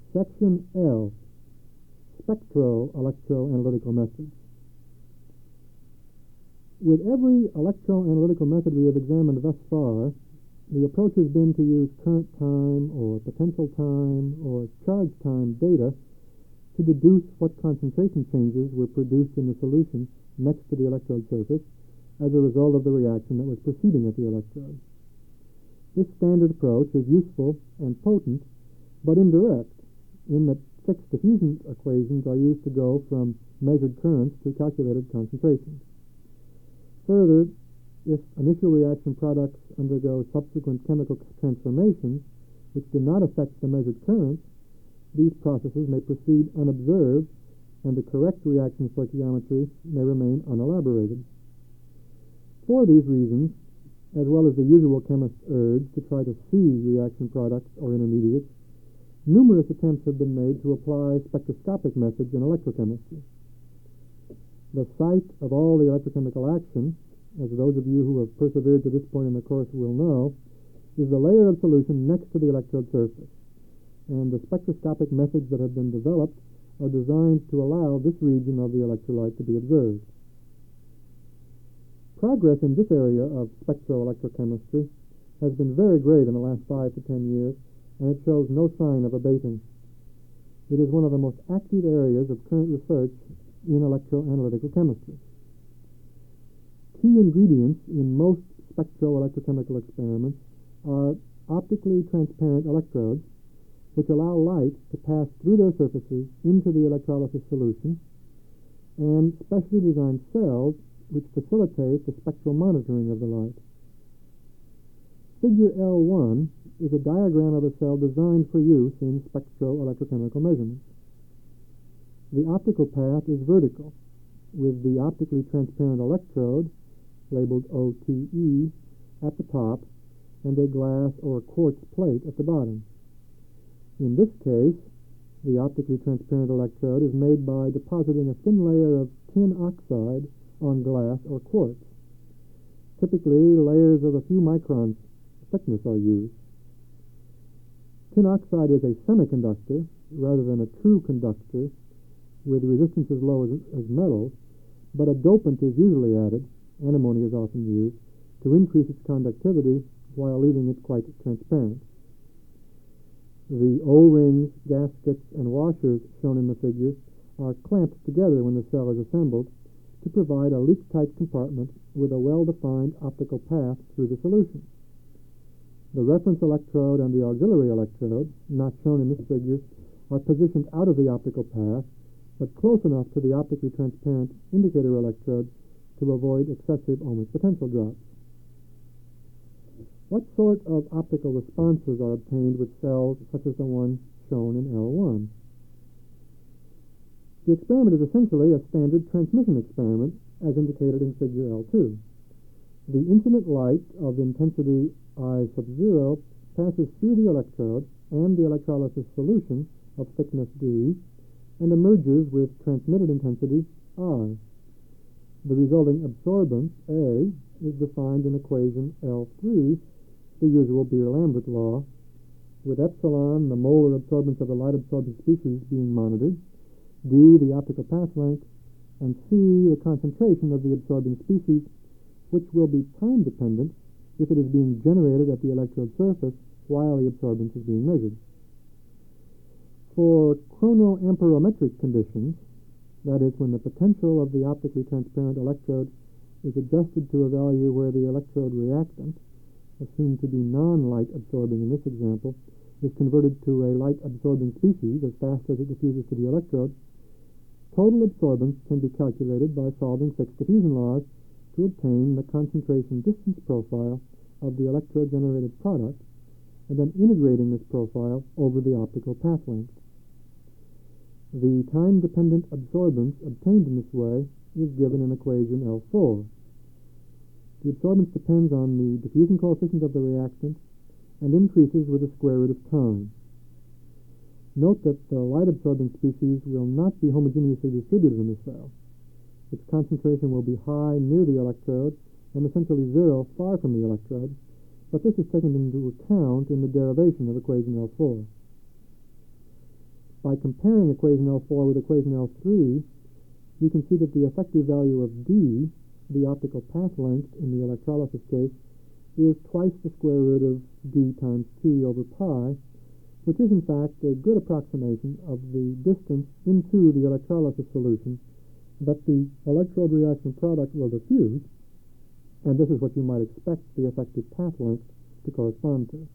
Section L, spectroelectroanalytical methods. With every electroanalytical method we have examined thus far, the approach has been to use current time or potential time or charge time data to deduce what concentration changes were produced in the solution next to the electrode surface as a result of the reaction that was proceeding at the electrode. This standard approach is useful and potent, but indirect, in that fixed diffusion equations are used to go from measured currents to calculated concentrations. Further, if initial reaction products undergo subsequent chemical transformations which do not affect the measured currents, these processes may proceed unobserved, and the correct reaction stoichiometry may remain unelaborated. For these reasons, as well as the usual chemist's urge to try to see reaction products or intermediates, numerous attempts have been made to apply spectroscopic methods in electrochemistry. The site of all the electrochemical action, as those of you who have persevered to this point in the course will know, is the layer of solution next to the electrode surface, and the spectroscopic methods that have been developed are designed to allow this region of the electrolyte to be observed. Progress in this area of spectroelectrochemistry has been very great in the last 5 to 10 years, and it shows no sign of abating. It is one of the most active areas of current research in electroanalytical chemistry. Key ingredients in most spectroelectrochemical experiments are optically transparent electrodes, which allow light to pass through their surfaces into the electrolysis solution, and specially designed cells which facilitate the spectral monitoring of the light. Figure L1 is a diagram of a cell designed for use in spectroelectrochemical measurements. The optical path is vertical, with the optically transparent electrode, labeled OTE, at the top, and a glass or quartz plate at the bottom. In this case, the optically transparent electrode is made by depositing a thin layer of tin oxide on glass or quartz. Typically, layers of a few microns thickness are used. Tin oxide is a semiconductor rather than a true conductor with resistance as low as metals, but a dopant is usually added, antimony is often used, to increase its conductivity while leaving it quite transparent. The O-rings, gaskets, and washers shown in the figure are clamped together when the cell is assembled to provide a leak-tight compartment with a well-defined optical path through the solution. The reference electrode and the auxiliary electrode, not shown in this figure, are positioned out of the optical path, but close enough to the optically transparent indicator electrode to avoid excessive ohmic potential drops. What sort of optical responses are obtained with cells such as the one shown in L1? The experiment is essentially a standard transmission experiment, as indicated in figure L2. The incident light of intensity I sub 0 passes through the electrode and the electrolysis solution of thickness D and emerges with transmitted intensity I. The resulting absorbance, A, is defined in equation L3, the usual Beer-Lambert law, with epsilon, the molar absorbance of the light-absorbing species, being monitored, D, the optical path length, and C, the concentration of the absorbing species, which will be time-dependent if it is being generated at the electrode surface while the absorbance is being measured. For chronoamperometric conditions, that is, when the potential of the optically transparent electrode is adjusted to a value where the electrode reactant, assumed to be non-light absorbing in this example, is converted to a light absorbing species as fast as it diffuses to the electrode, total absorbance can be calculated by solving fixed diffusion laws to obtain the concentration distance profile of the electrode-generated product, and then integrating this profile over the optical path length. The time-dependent absorbance obtained in this way is given in equation L4. The absorbance depends on the diffusion coefficient of the reactant and increases with the square root of time. Note that the light-absorbing species will not be homogeneously distributed in the cell. Its concentration will be high near the electrode and essentially zero far from the electrode, but this is taken into account in the derivation of equation L4. By comparing equation L4 with equation L3, you can see that the effective value of D, the optical path length in the electrolysis case, is twice the square root of D times T over pi, which is in fact a good approximation of the distance into the electrolysis solution that the electrode reaction product will diffuse, and this is what you might expect the effective path length to correspond to.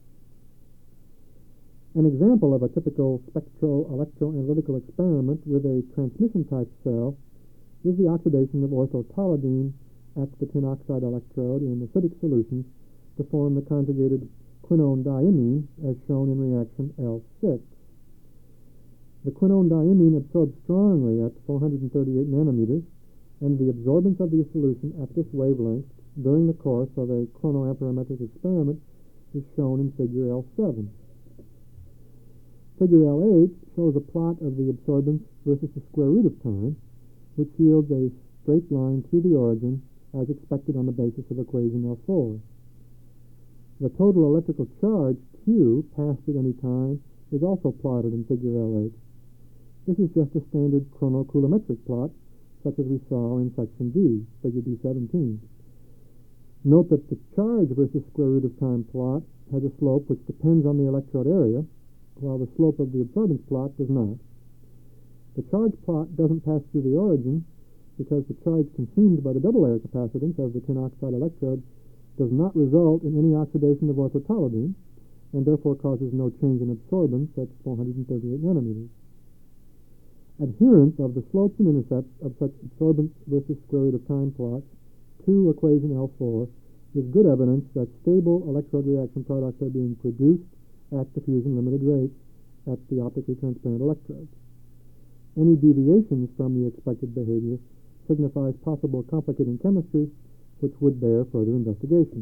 An example of a typical spectro-electroanalytical experiment with a transmission-type cell is the oxidation of orthotoluidine at the tin oxide electrode in acidic solutions to form the conjugated quinone diimine, as shown in reaction L6. The quinone diimine absorbs strongly at 438 nanometers, and the absorbance of the solution at this wavelength during the course of a chronoamperometric experiment is shown in figure L7. Figure L8 shows a plot of the absorbance versus the square root of time, which yields a straight line through the origin as expected on the basis of equation L4. The total electrical charge, Q, passed at any time, is also plotted in figure L8. This is just a standard chronocoulometric plot, such as we saw in section D, figure D17. Note that the charge versus square root of time plot has a slope which depends on the electrode area, while the slope of the absorbance plot does not. The charge plot doesn't pass through the origin because the charge consumed by the double layer capacitance of the tin oxide electrode does not result in any oxidation of orthotoluidine, and therefore causes no change in absorbance at 438 nanometers. Adherence of the slopes and intercepts of such absorbance versus square root of time plots to equation L4 is good evidence that stable electrode reaction products are being produced at diffusion limited rates at the optically transparent electrodes. Any deviations from the expected behavior signifies possible complicating chemistry which would bear further investigation.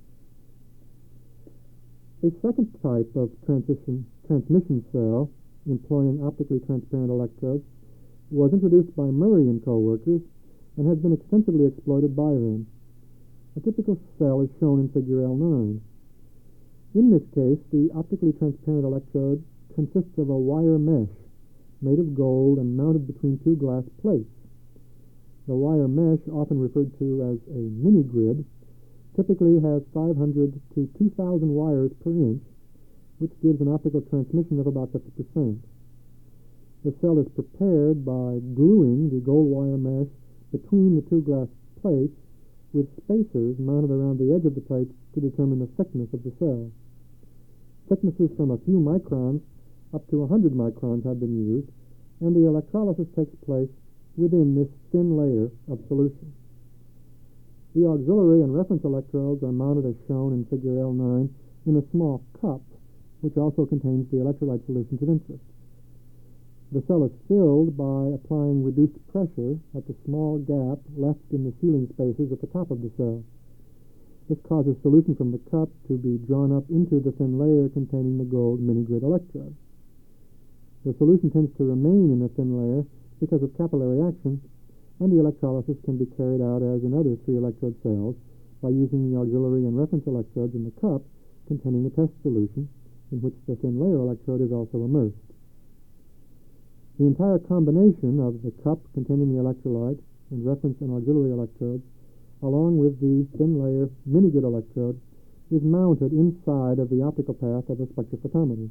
A second type of transmission cell employing optically transparent electrodes was introduced by Murray and co-workers and has been extensively exploited by them. A typical cell is shown in figure L9. In this case, the optically transparent electrode consists of a wire mesh made of gold and mounted between two glass plates. The wire mesh, often referred to as a mini-grid, typically has 500 to 2,000 wires per inch, which gives an optical transmission of about 50%. The cell is prepared by gluing the gold wire mesh between the two glass plates with spacers mounted around the edge of the plates to determine the thickness of the cell. Thicknesses from a few microns up to 100 microns have been used, and the electrolysis takes place within this thin layer of solution. The auxiliary and reference electrodes are mounted as shown in figure L9 in a small cup, which also contains the electrolyte solutions of interest. The cell is filled by applying reduced pressure at the small gap left in the sealing spaces at the top of the cell. This causes solution from the cup to be drawn up into the thin layer containing the gold mini-grid electrode. The solution tends to remain in the thin layer because of capillary action, and the electrolysis can be carried out as in other three-electrode cells by using the auxiliary and reference electrodes in the cup containing the test solution, in which the thin layer electrode is also immersed. The entire combination of the cup containing the electrolyte and reference and auxiliary electrodes, along with the thin layer mini-grid electrode, is mounted inside of the optical path of a spectrophotometer.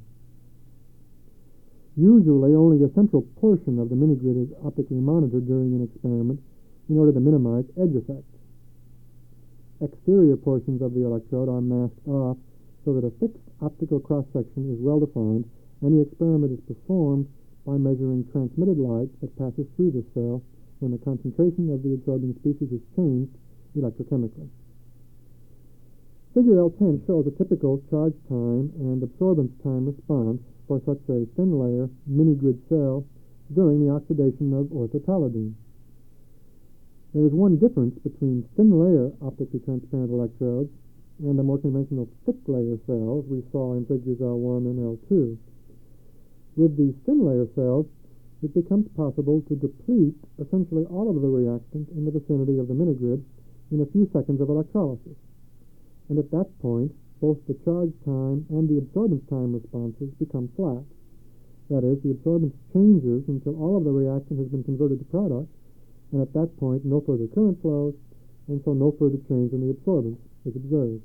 Usually, only a central portion of the mini-grid is optically monitored during an experiment in order to minimize edge effects. Exterior portions of the electrode are masked off so that a fixed optical cross-section is well defined, and the experiment is performed by measuring transmitted light that passes through the cell when the concentration of the absorbing species is changed electrochemically. Figure L10 shows a typical charge time and absorbance time response for such a thin layer mini-grid cell during the oxidation of orthotoluidine. There is one difference between thin layer optically transparent electrodes and the more conventional thick layer cells we saw in figures L1 and L2. With these thin layer cells, it becomes possible to deplete essentially all of the reactant in the vicinity of the mini-grid in a few seconds of electrolysis. And at that point, both the charge time and the absorbance time responses become flat. That is, the absorbance changes until all of the reaction has been converted to product, and at that point no further current flows, and so no further change in the absorbance is observed.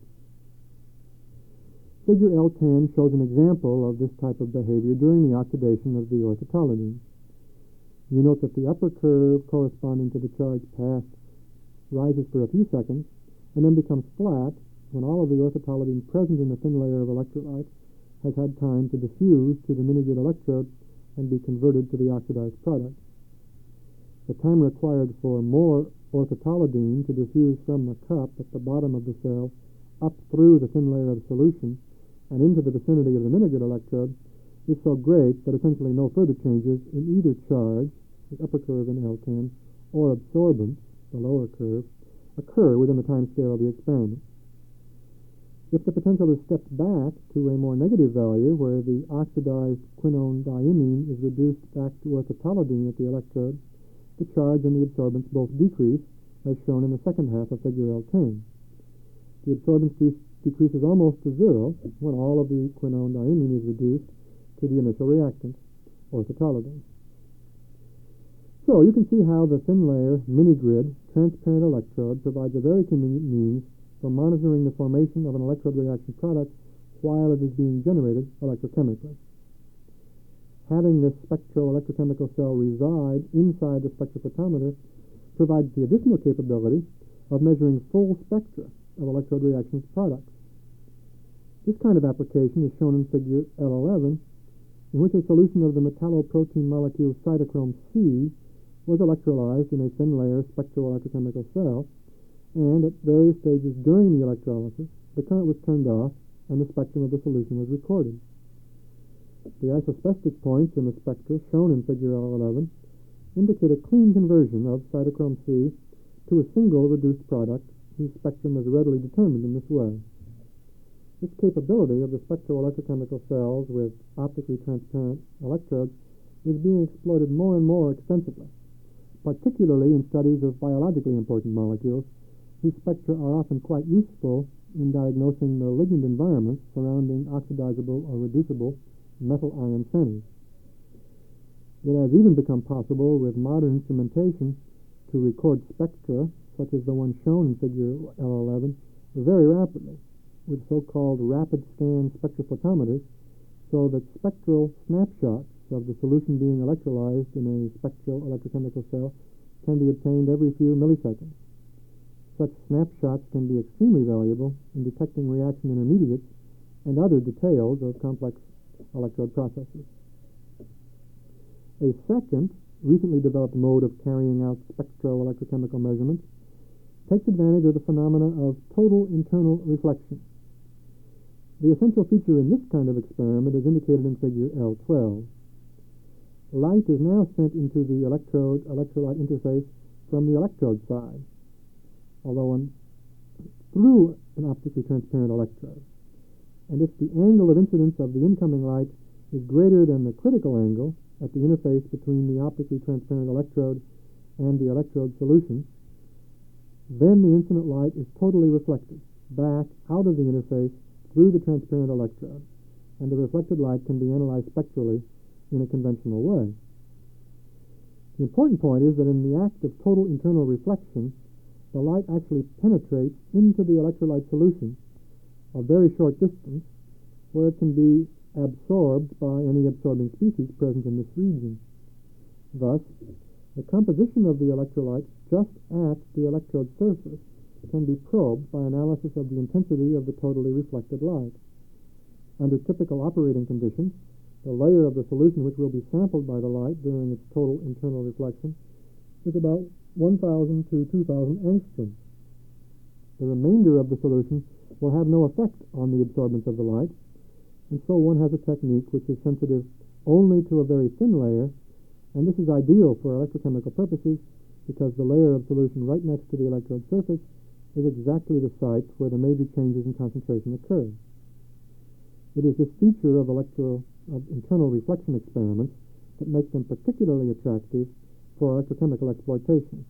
Figure L10 shows an example of this type of behavior during the oxidation of the orthotoluene. You note that the upper curve corresponding to the charge passed rises for a few seconds and then becomes flat when all of the orthotoluene present in the thin layer of electrolyte has had time to diffuse to the mini-grid electrode and be converted to the oxidized product. The time required for more orthotoluene to diffuse from the cup at the bottom of the cell up through the thin layer of solution and into the vicinity of the mini-grid electrode is so great that essentially no further changes in either charge, the upper curve in L10, or absorbance, the lower curve, occur within the time scale of the experiment. If the potential is stepped back to a more negative value, where the oxidized quinone diimine is reduced back to orthotoluene at the electrode, the charge and the absorbance both decrease, as shown in the second half of figure L10. The absorbance decreases almost to zero when all of the quinone diimine is reduced to the initial reactant, orthotoluene. So you can see how the thin layer mini-grid transparent electrode provides a very convenient means for monitoring the formation of an electrode reaction product while it is being generated electrochemically. Having this spectral electrochemical cell reside inside the spectrophotometer provides the additional capability of measuring full spectra of electrode reactions products. This kind of application is shown in figure L11, in which a solution of the metalloprotein molecule cytochrome C was electrolyzed in a thin layer spectral electrochemical cell, and at various stages during the electrolysis, the current was turned off and the spectrum of the solution was recorded. The isospectic points in the spectra shown in figure L11 indicate a clean conversion of cytochrome C to a single reduced product whose spectrum is readily determined in this way. This capability of the spectral electrochemical cells with optically transparent electrodes is being exploited more and more extensively, particularly in studies of biologically important molecules whose spectra are often quite useful in diagnosing the ligand environments surrounding oxidizable or reducible metal ion centers. It has even become possible with modern instrumentation to record spectra, such as the one shown in figure L11, very rapidly, with so-called rapid scan spectrophotometers, so that spectral snapshots of the solution being electrolyzed in a spectral electrochemical cell can be obtained every few milliseconds. Such snapshots can be extremely valuable in detecting reaction intermediates and other details of complex electrode processes. A second, recently developed mode of carrying out spectral electrochemical measurements takes advantage of the phenomena of total internal reflection. The essential feature in this kind of experiment is indicated in figure L12. Light is now sent into the electrolyte interface from the electrode side, although through an optically transparent electrode. And if the angle of incidence of the incoming light is greater than the critical angle at the interface between the optically transparent electrode and the electrode solution, then the incident light is totally reflected back out of the interface through the transparent electrode, and the reflected light can be analyzed spectrally in a conventional way. The important point is that in the act of total internal reflection, the light actually penetrates into the electrolyte solution a very short distance, where it can be absorbed by any absorbing species present in this region. Thus, the composition of the electrolyte just at the electrode surface can be probed by analysis of the intensity of the totally reflected light. Under typical operating conditions, the layer of the solution which will be sampled by the light during its total internal reflection is about 1,000 to 2,000 angstroms. The remainder of the solution will have no effect on the absorbance of the light, and so one has a technique which is sensitive only to a very thin layer, and this is ideal for electrochemical purposes because the layer of solution right next to the electrode surface is exactly the site where the major changes in concentration occur. It is this feature of internal reflection experiments that make them particularly attractive for electrochemical exploitation.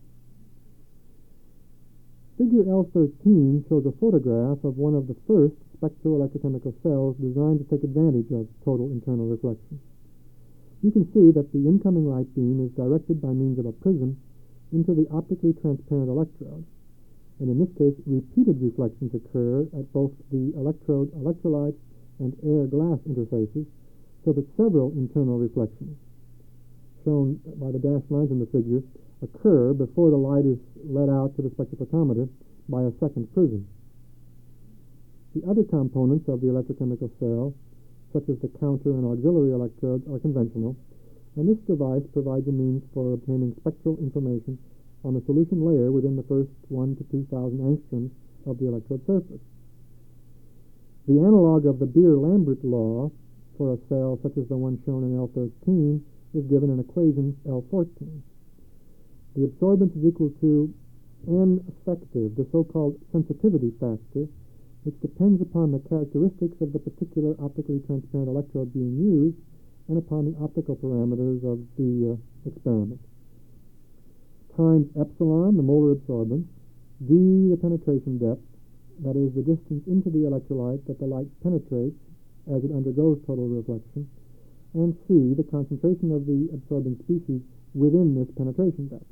Figure L13 shows a photograph of one of the first spectral electrochemical cells designed to take advantage of total internal reflection. You can see that the incoming light beam is directed by means of a prism into the optically transparent electrode, and in this case, repeated reflections occur at both the electrolyte and air-glass interfaces, so that several internal reflections, shown by the dashed lines in the figure, occur before the light is let out to the spectrophotometer by a second prism. The other components of the electrochemical cell, such as the counter and auxiliary electrodes, are conventional, and this device provides a means for obtaining spectral information on the solution layer within the first 1 to 2,000 angstroms of the electrode surface. The analog of the Beer-Lambert law for a cell such as the one shown in L13 is given in equation L14. The absorbance is equal to N effective, the so-called sensitivity factor, which depends upon the characteristics of the particular optically transparent electrode being used and upon the optical parameters of the experiment. Times epsilon, the molar absorbance, d, the penetration depth, that is, the distance into the electrolyte that the light penetrates as it undergoes total reflection, and c, the concentration of the absorbing species within this penetration depth.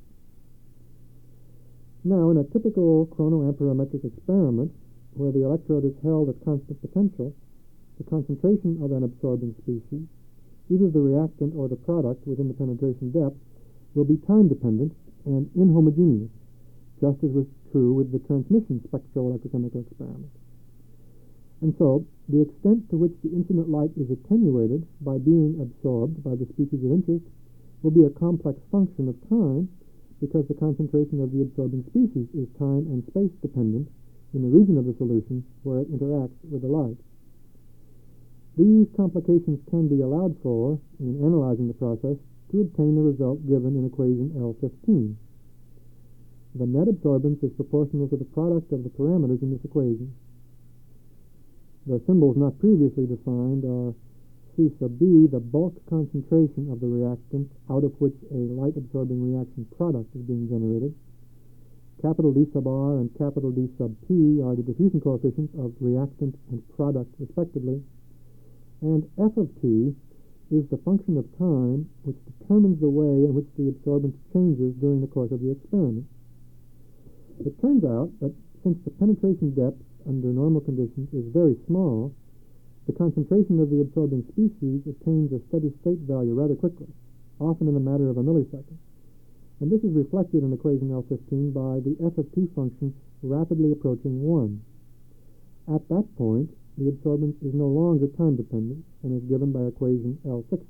Now, in a typical chronoamperometric experiment, where the electrode is held at constant potential, the concentration of an absorbing species, either the reactant or the product within the penetration depth, will be time-dependent and inhomogeneous, just as was true with the transmission spectroelectrochemical experiment. And so, the extent to which the incident light is attenuated by being absorbed by the species of interest will be a complex function of time, because the concentration of the absorbing species is time and space dependent in the region of the solution where it interacts with the light. These complications can be allowed for in analyzing the process to obtain the result given in equation L15. The net absorbance is proportional to the product of the parameters in this equation. The symbols not previously defined are C sub B, the bulk concentration of the reactant out of which a light-absorbing reaction product is being generated. Capital D sub R and capital D sub P are the diffusion coefficients of reactant and product, respectively. And F of T is the function of time which determines the way in which the absorbance changes during the course of the experiment. It turns out that since the penetration depth under normal conditions is very small, the concentration of the absorbing species attains a steady-state value rather quickly, often in a matter of a millisecond. And this is reflected in equation L15 by the f of t function rapidly approaching 1. At that point, the absorbance is no longer time-dependent and is given by equation L16.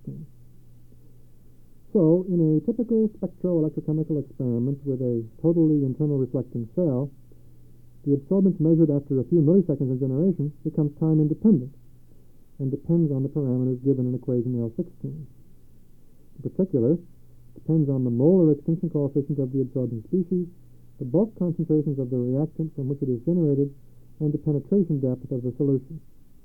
So, in a typical spectroelectrochemical experiment with a totally internal reflecting cell, the absorbance measured after a few milliseconds of generation becomes time-independent and depends on the parameters given in equation L16. In particular, depends on the molar extinction coefficient of the absorbing species, the bulk concentrations of the reactant from which it is generated, and the penetration depth of the solution.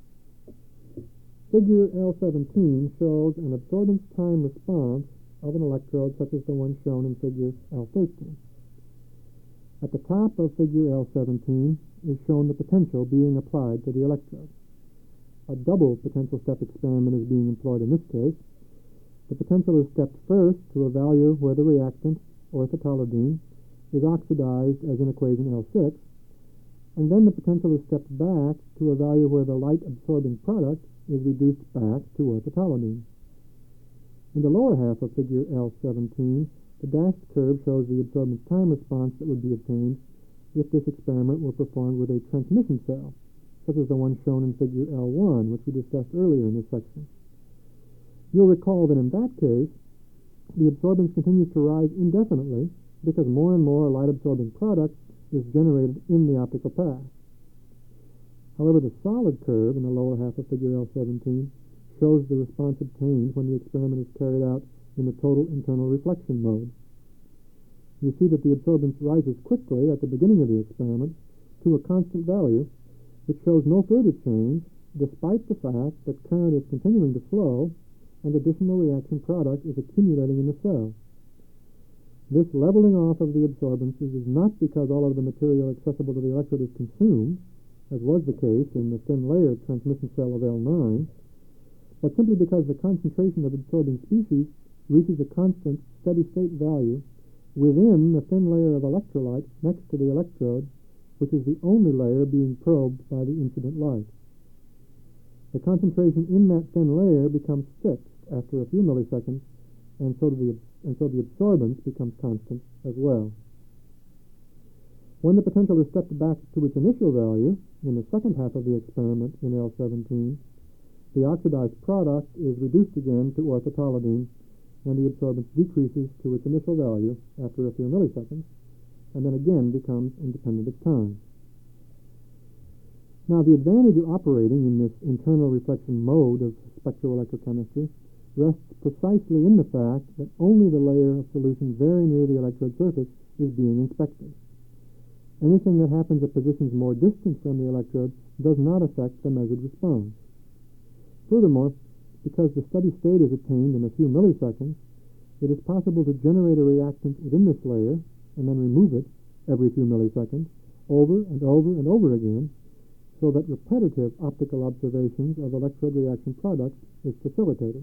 Figure L17 shows an absorbance time response of an electrode such as the one shown in figure L13. At the top of figure L17 is shown the potential being applied to the electrode. A double potential step experiment is being employed in this case. The potential is stepped first to a value where the reactant, orthotoluene, is oxidized as in equation L6, and then the potential is stepped back to a value where the light-absorbing product is reduced back to orthotoluene. In the lower half of figure L17, the dashed curve shows the absorbance time response that would be obtained if this experiment were performed with a transmission cell, such as the one shown in figure L1, which we discussed earlier in this section. You'll recall that in that case, the absorbance continues to rise indefinitely because more and more light-absorbing product is generated in the optical path. However, the solid curve in the lower half of figure L17 shows the response obtained when the experiment is carried out in the total internal reflection mode. You see that the absorbance rises quickly at the beginning of the experiment to a constant value, which shows no further change despite the fact that current is continuing to flow and additional reaction product is accumulating in the cell. This leveling off of the absorbances is not because all of the material accessible to the electrode is consumed, as was the case in the thin layer transmission cell of L9, but simply because the concentration of absorbing species reaches a constant steady-state value within the thin layer of electrolyte next to the electrode, which is the only layer being probed by the incident light. The concentration in that thin layer becomes fixed after a few milliseconds, and so the absorbance becomes constant as well. When the potential is stepped back to its initial value, in the second half of the experiment in L17, the oxidized product is reduced again to orthotoluidine, and the absorbance decreases to its initial value after a few milliseconds, and then again becomes independent of time. Now, the advantage of operating in this internal reflection mode of spectroelectrochemistry rests precisely in the fact that only the layer of solution very near the electrode surface is being inspected. Anything that happens at positions more distant from the electrode does not affect the measured response. Furthermore, because the steady state is attained in a few milliseconds, it is possible to generate a reactant within this layer and then remove it every few milliseconds over and over and over again, so that repetitive optical observations of electrode reaction products is facilitated.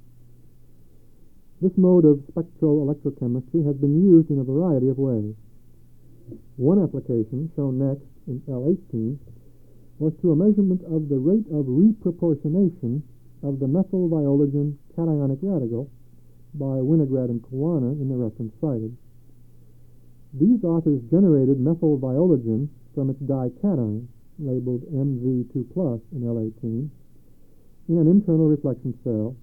This mode of spectroelectrochemistry has been used in a variety of ways. One application, shown next in L18, was to a measurement of the rate of reproportionation of the methyl viologen cationic radical by Winograd and Caruana in the reference cited. These authors generated methyl viologen from its dication, labeled MV2+ in L18, in an internal reflection cell.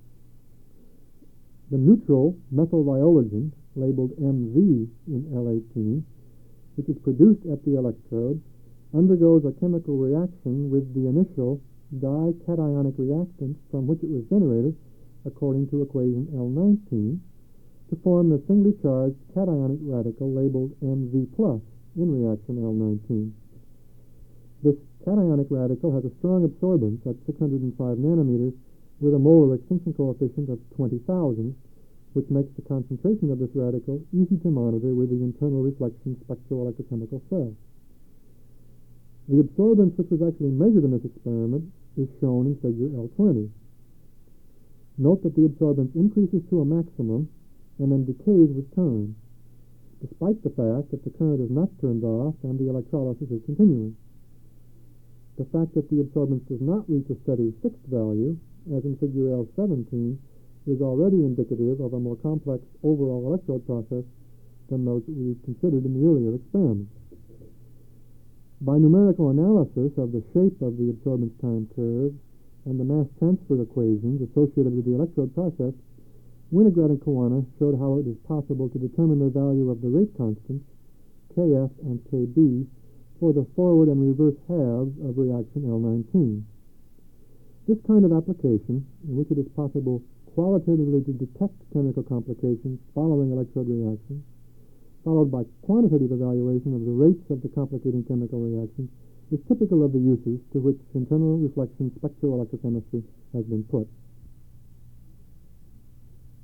The neutral methyl viologen, labeled MV in L18, which is produced at the electrode, undergoes a chemical reaction with the initial dicationic reactant from which it was generated, according to equation L19, to form the singly charged cationic radical labeled Mv+ in reaction L19. This cationic radical has a strong absorbance at 605 nanometers with a molar extinction coefficient of 20,000, which makes the concentration of this radical easy to monitor with the internal reflection spectroelectrochemical cell. The absorbance which was actually measured in this experiment is shown in figure L20. Note that the absorbance increases to a maximum and then decays with time, despite the fact that the current is not turned off and the electrolysis is continuing. The fact that the absorbance does not reach a steady fixed value, as in figure L17, is already indicative of a more complex overall electrode process than those that we considered in the earlier experiments. By numerical analysis of the shape of the absorbance time curve and the mass transfer equations associated with the electrode process, Winograd and Caruana showed how it is possible to determine the value of the rate constants, Kf and Kb, for the forward and reverse halves of reaction L19. This kind of application, in which it is possible qualitatively to detect chemical complications following electrode reactions, followed by quantitative evaluation of the rates of the complicating chemical reactions, is typical of the uses to which internal reflection spectroelectrochemistry has been put.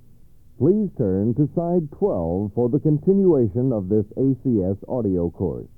Please turn to Side 12 for the continuation of this ACS audio course.